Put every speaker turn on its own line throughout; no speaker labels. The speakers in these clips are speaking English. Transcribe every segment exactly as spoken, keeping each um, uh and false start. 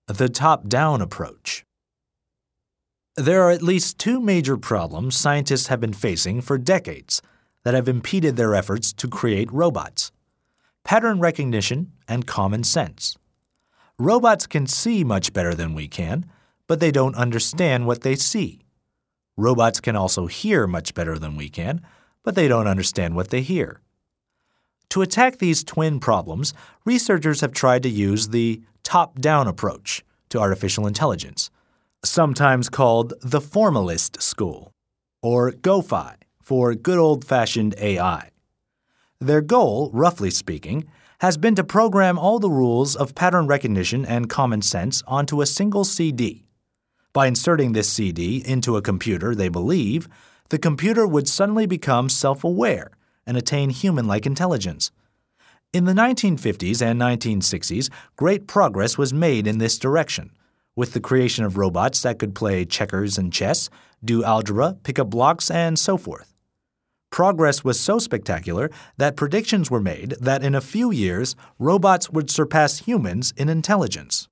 The top-down approach. There are at least two major problems scientists have been facing for decades that have impeded their efforts to create robots: pattern recognition and common sense. Robots can see much better than we can, but they don't understand what they see. Robots can also hear much better than we can, but they don't understand what they hear. To attack these twin problems, researchers have tried to use the top-down approach to artificial intelligence, sometimes called the formalist school, or GOFI for good old-fashioned A I. Their goal, roughly speaking, has been to program all the rules of pattern recognition and common sense onto a single C D. By inserting this C D into a computer, they believe, the computer would suddenly become self-aware and attain human-like intelligence. In the nineteen fifties and nineteen sixties, great progress was made in this direction, with the creation of robots that could play checkers and chess, do algebra, pick up blocks, and so forth. Progress was so spectacular that predictions were made that in a few years, robots would surpass humans in intelligence.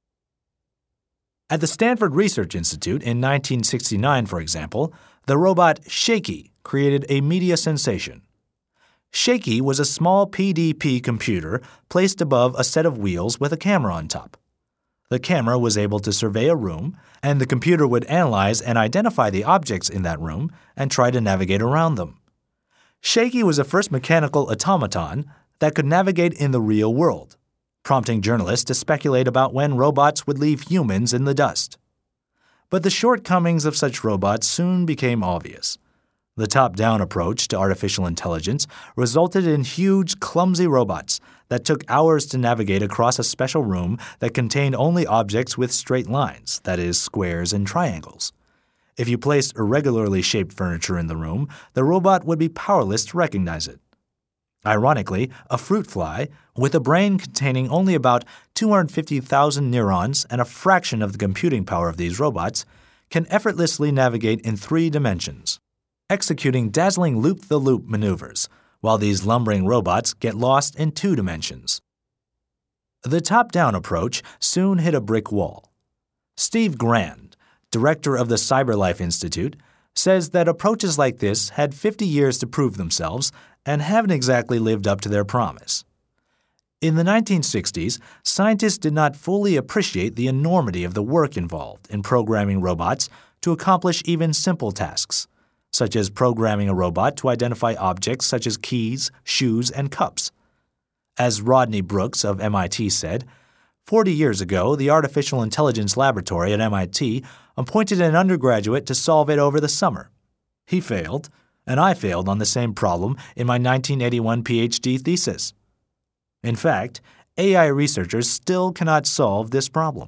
At the Stanford Research Institute in nineteen sixty-nine, for example, the robot Shaky created a media sensation. Shaky was a small P D P computer placed above a set of wheels with a camera on top. The camera was able to survey a room, and the computer would analyze and identify the objects in that room and try to navigate around them. Shaky was the first mechanical automaton that could navigate in the real world, prompting journalists to speculate about when robots would leave humans in the dust. But the shortcomings of such robots soon became obvious. The top-down approach to artificial intelligence resulted in huge, clumsy robots that took hours to navigate across a special room that contained only objects with straight lines, that is, squares and triangles. If you placed irregularly shaped furniture in the room, the robot would be powerless to recognize it. Ironically, a fruit fly, with a brain containing only about two hundred fifty thousand neurons and a fraction of the computing power of these robots, can effortlessly navigate in three dimensions, executing dazzling loop-the-loop maneuvers, while these lumbering robots get lost in two dimensions. The top-down approach soon hit a brick wall. Steve Grand, director of the CyberLife Institute, says that approaches like this had fifty years to prove themselves and haven't exactly lived up to their promise. In the nineteen sixties, scientists did not fully appreciate the enormity of the work involved in programming robots to accomplish even simple tasks, such as programming a robot to identify objects such as keys, shoes, and cups. As Rodney Brooks of M I T said, forty years ago, the Artificial Intelligence Laboratory at M I T appointed an undergraduate to solve it over the summer. He failed, and I failed on the same problem in my nineteen eighty-one PhD thesis. In fact, A I researchers still cannot solve this problem.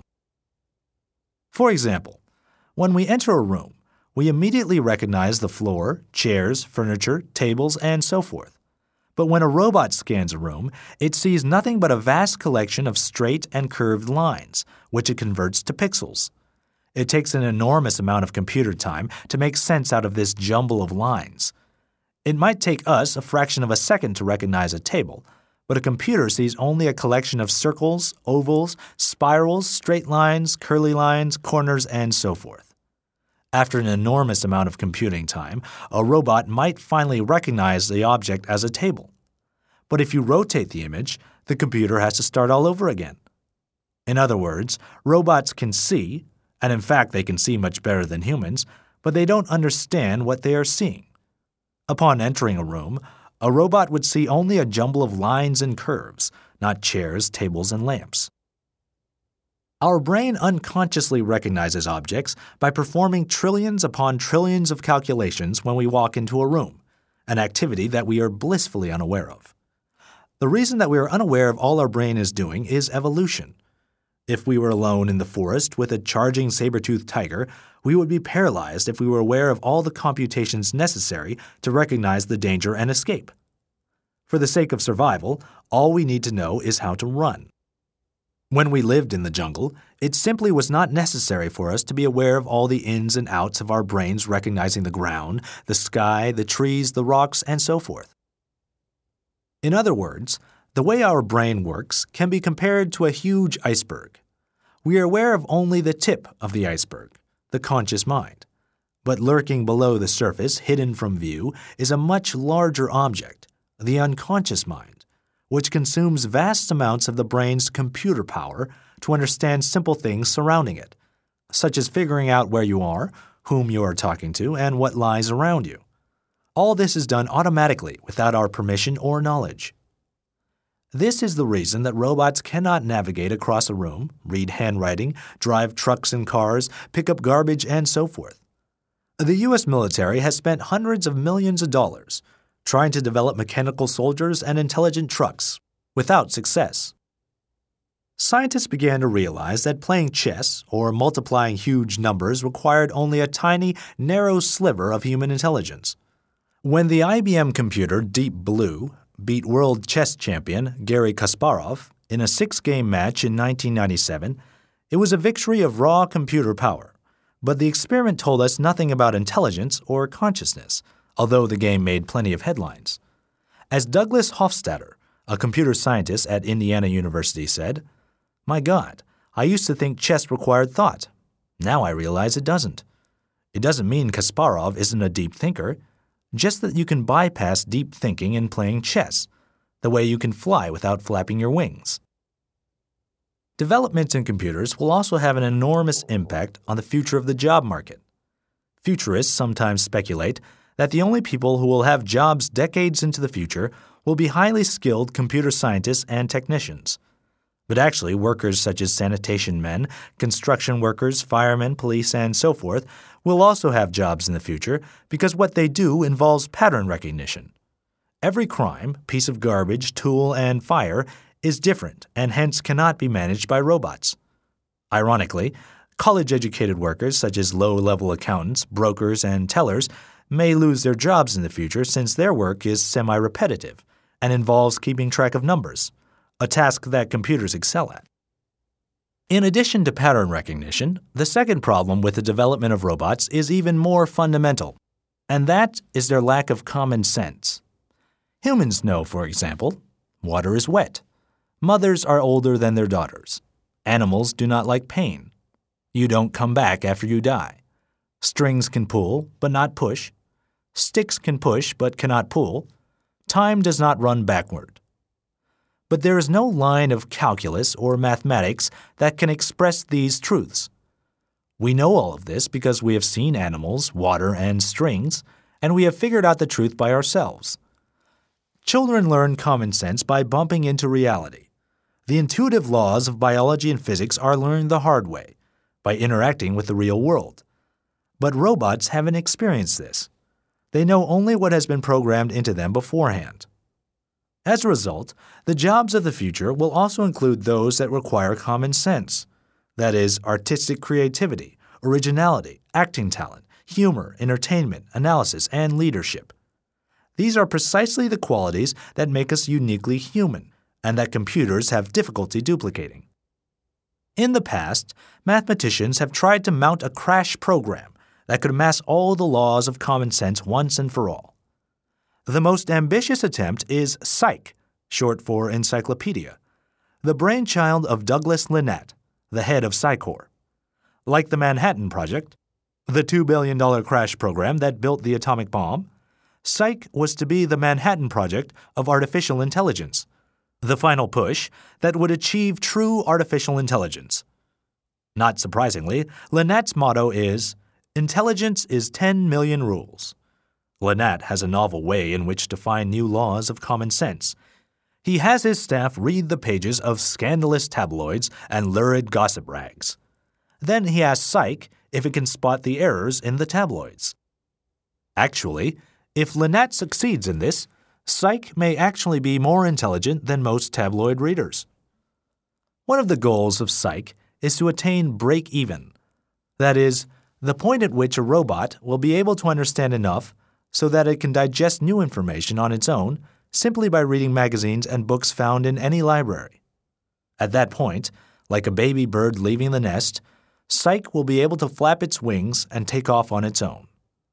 For example, when we enter a room, we immediately recognize the floor, chairs, furniture, tables, and so forth. But when a robot scans a room, it sees nothing but a vast collection of straight and curved lines, which it converts to pixels. It takes an enormous amount of computer time to make sense out of this jumble of lines. It might take us a fraction of a second to recognize a table, but a computer sees only a collection of circles, ovals, spirals, straight lines, curly lines, corners, and so forth. After an enormous amount of computing time, a robot might finally recognize the object as a table. But if you rotate the image, the computer has to start all over again. In other words, robots can see, and in fact they can see much better than humans, but they don't understand what they are seeing. Upon entering a room, a robot would see only a jumble of lines and curves, not chairs, tables, and lamps. Our brain unconsciously recognizes objects by performing trillions upon trillions of calculations when we walk into a room, an activity that we are blissfully unaware of. The reason that we are unaware of all our brain is doing is evolution. If we were alone in the forest with a charging saber-toothed tiger, we would be paralyzed if we were aware of all the computations necessary to recognize the danger and escape. For the sake of survival, all we need to know is how to run. When we lived in the jungle, it simply was not necessary for us to be aware of all the ins and outs of our brains recognizing the ground, the sky, the trees, the rocks, and so forth. In other words, the way our brain works can be compared to a huge iceberg. We are aware of only the tip of the iceberg, the conscious mind. But lurking below the surface, hidden from view, is a much larger object, the unconscious mind, which consumes vast amounts of the brain's computer power to understand simple things surrounding it, such as figuring out where you are, whom you are talking to, and what lies around you. All this is done automatically without our permission or knowledge. This is the reason that robots cannot navigate across a room, read handwriting, drive trucks and cars, pick up garbage, and so forth. The U S military has spent hundreds of millions of dollars trying to develop mechanical soldiers and intelligent trucks, without success. Scientists began to realize that playing chess or multiplying huge numbers required only a tiny, narrow sliver of human intelligence. When the I B M computer Deep Blue beat world chess champion Garry Kasparov in a six-game match in nineteen ninety-seven, it was a victory of raw computer power. But the experiment told us nothing about intelligence or consciousness, although the game made plenty of headlines. As Douglas Hofstadter, a computer scientist at Indiana University, said, "My God, I used to think chess required thought. Now I realize it doesn't. It doesn't mean Kasparov isn't a deep thinker, just that you can bypass deep thinking in playing chess, the way you can fly without flapping your wings." Developments in computers will also have an enormous impact on the future of the job market. Futurists sometimes speculate that the only people who will have jobs decades into the future will be highly skilled computer scientists and technicians. But actually, workers such as sanitation men, construction workers, firemen, police, and so forth will also have jobs in the future because what they do involves pattern recognition. Every crime, piece of garbage, tool, and fire is different and hence cannot be managed by robots. Ironically, college-educated workers such as low-level accountants, brokers, and tellers may lose their jobs in the future since their work is semi-repetitive and involves keeping track of numbers, a task that computers excel at. In addition to pattern recognition, the second problem with the development of robots is even more fundamental, and that is their lack of common sense. Humans know, for example, water is wet. Mothers are older than their daughters. Animals do not like pain. You don't come back after you die. Strings can pull, but not push. Sticks can push, but cannot pull. Time does not run backward. But there is no line of calculus or mathematics that can express these truths. We know all of this because we have seen animals, water, and strings, and we have figured out the truth by ourselves. Children learn common sense by bumping into reality. The intuitive laws of biology and physics are learned the hard way, by interacting with the real world. But robots haven't experienced this. They know only what has been programmed into them beforehand. As a result, the jobs of the future will also include those that require common sense, that is, artistic creativity, originality, acting talent, humor, entertainment, analysis, and leadership. These are precisely the qualities that make us uniquely human, and that computers have difficulty duplicating. In the past, mathematicians have tried to mount a crash program that could amass all the laws of common sense once and for all. The most ambitious attempt is Psych, short for encyclopedia, the brainchild of Douglas Lynott, the head of Psycor. Like the Manhattan Project, the two billion dollars crash program that built the atomic bomb, Psych was to be the Manhattan Project of artificial intelligence, the final push that would achieve true artificial intelligence. Not surprisingly, Lynott's motto is, "Intelligence is ten million rules." Lynott has a novel way in which to find new laws of common sense. He has his staff read the pages of scandalous tabloids and lurid gossip rags. Then he asks Psych if it can spot the errors in the tabloids. Actually, if Lynott succeeds in this, Psych may actually be more intelligent than most tabloid readers. One of the goals of Psych is to attain break-even. That is, the point at which a robot will be able to understand enough so that it can digest new information on its own simply by reading magazines and books found in any library. At that point, like a baby bird leaving the nest, Psych will be able to flap its wings and take off on its own.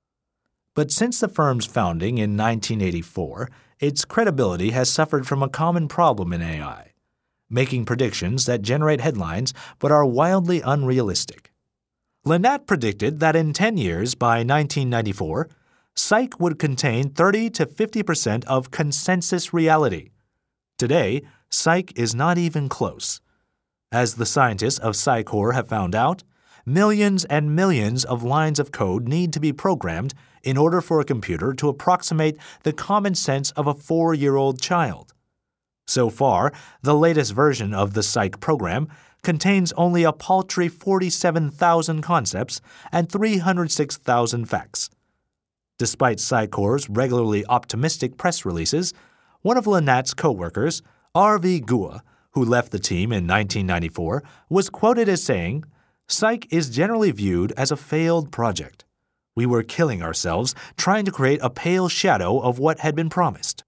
But since the firm's founding in nineteen eighty-four, its credibility has suffered from a common problem in A I. making predictions that generate headlines but are wildly unrealistic. Lynette predicted that in ten years, by nineteen ninety-four, Psych would contain thirty to fifty percent of consensus reality. Today, Psych is not even close. As the scientists of Psycor have found out, millions and millions of lines of code need to be programmed in order for a computer to approximate the common sense of a four-year-old child. So far, the latest version of the Psych program contains only a paltry forty-seven thousand concepts and three hundred six thousand facts. Despite Psycor's regularly optimistic press releases, one of Lynette's co-workers, R V Gua, who left the team in nineteen ninety-four, was quoted as saying, "Psych is generally viewed as a failed project. We were killing ourselves trying to create a pale shadow of what had been promised."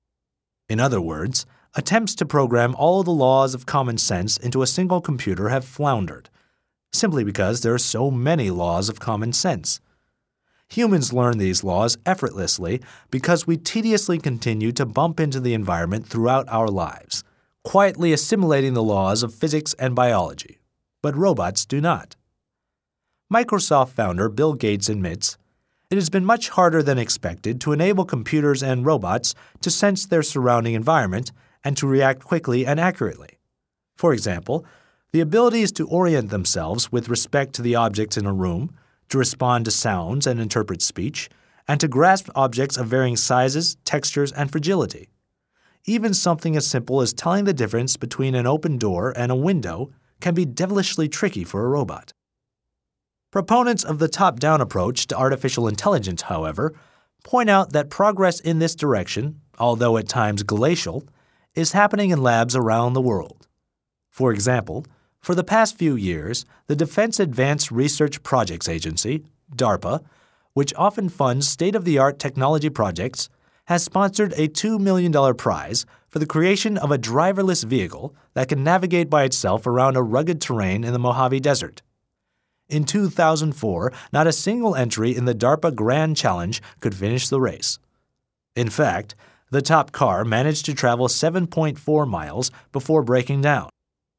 In other words, attempts to program all the laws of common sense into a single computer have floundered, simply because there are so many laws of common sense. Humans learn these laws effortlessly because we tediously continue to bump into the environment throughout our lives, quietly assimilating the laws of physics and biology. But robots do not. Microsoft founder Bill Gates admits, "It has been much harder than expected to enable computers and robots to sense their surrounding environment and to react quickly and accurately. For example, the abilities to orient themselves with respect to the objects in a room, to respond to sounds and interpret speech, and to grasp objects of varying sizes, textures, and fragility. Even something as simple as telling the difference between an open door and a window can be devilishly tricky for a robot." Proponents of the top-down approach to artificial intelligence, however, point out that progress in this direction, although at times glacial, is happening in labs around the world. For example, for the past few years, the Defense Advanced Research Projects Agency, DARPA, which often funds state-of-the-art technology projects, has sponsored a two million dollars prize for the creation of a driverless vehicle that can navigate by itself around a rugged terrain in the Mojave Desert. In two thousand four, not a single entry in the DARPA Grand Challenge could finish the race. In fact, the top car managed to travel seven point four miles before breaking down.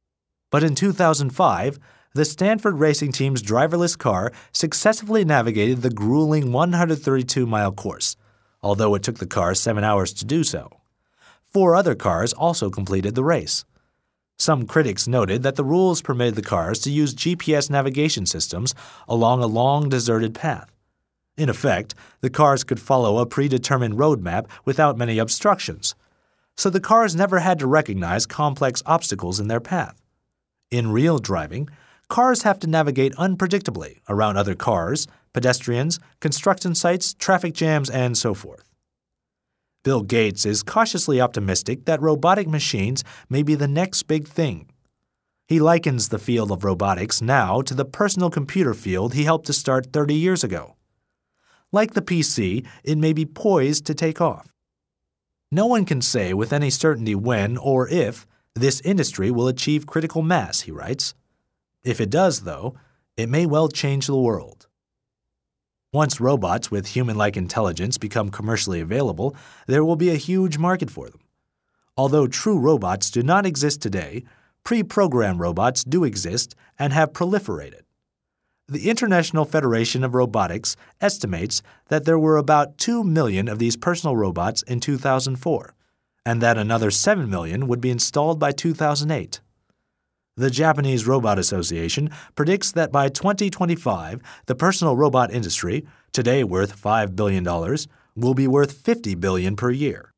But in two thousand five, the Stanford racing team's driverless car successfully navigated the grueling one hundred thirty-two mile course, although it took the car seven hours to do so. Four other cars also completed the race. Some critics noted that the rules permitted the cars to use G P S navigation systems along a long deserted path. In effect, the cars could follow a predetermined roadmap without many obstructions, so the cars never had to recognize complex obstacles in their path. In real driving, cars have to navigate unpredictably around other cars, pedestrians, construction sites, traffic jams, and so forth. Bill Gates is cautiously optimistic that robotic machines may be the next big thing. He likens the field of robotics now to the personal computer field he helped to start thirty years ago. Like the P C, it may be poised to take off. No one can say with any certainty when or if this industry will achieve critical mass, he writes. If it does, though, it may well change the world. Once robots with human-like intelligence become commercially available, there will be a huge market for them. Although true robots do not exist today, pre-programmed robots do exist and have proliferated. The International Federation of Robotics estimates that there were about two million of these personal robots in two thousand four, and that another seven million would be installed by two thousand eight. The Japanese Robot Association predicts that by twenty twenty-five, the personal robot industry, today worth five billion dollars, will be worth fifty billion dollars per year.